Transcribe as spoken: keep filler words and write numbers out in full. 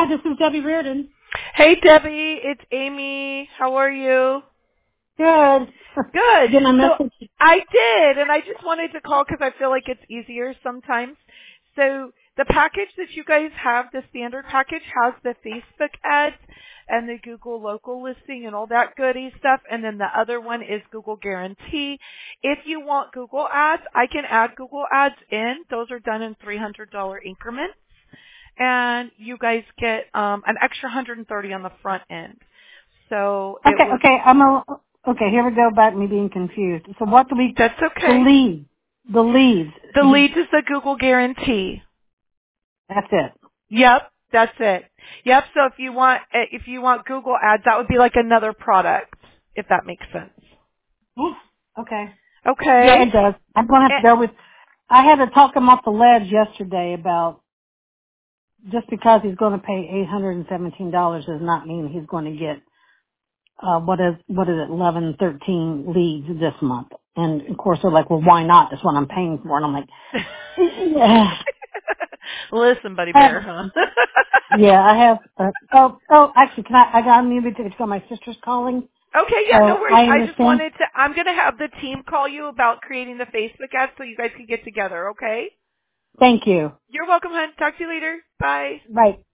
this is Debbie Reardon. Hey, Debbie, it's Amy. How are you? Good. Good. Did I So message? I did, and I just wanted to call because I feel like it's easier sometimes. So the package that you guys have, the standard package, has the Facebook ads and the Google local listing and all that goody stuff, and then the other one is Google Guarantee. If you want Google ads, I can add Google ads in. Those are done in three hundred dollars increments, and you guys get um, an extra one hundred thirty dollars on the front end. So it Okay, was. okay, I'm a, okay, here we go back me being confused. So what do we, That's the okay. lead, the leads. The You, leads is the Google Guarantee. that's it. Yep, that's it. Yep. So if you want, if you want Google ads, that would be like another product, if that makes sense. Hmm, Okay. Yeah, Okay. it does. I'm going to have to Eh, go with, I had to talk him off the ledge yesterday about just because he's going to pay eight hundred seventeen dollars does not mean he's going to get, uh, what is, what is it, eleven, thirteen leads this month. And of course they're like, well, why not? That's what I'm paying for. And I'm like, yeah. Listen, buddy I have, bear, huh? yeah, I have, uh, oh, oh, actually, can I, I got muted to go. My sister's calling. Okay, yeah, no So worries. I I just understand. wanted to, I'm going to have the team call you about creating the Facebook ads so you guys can get together, okay? Thank you. You're welcome, hon. Talk to you later. Bye. Right.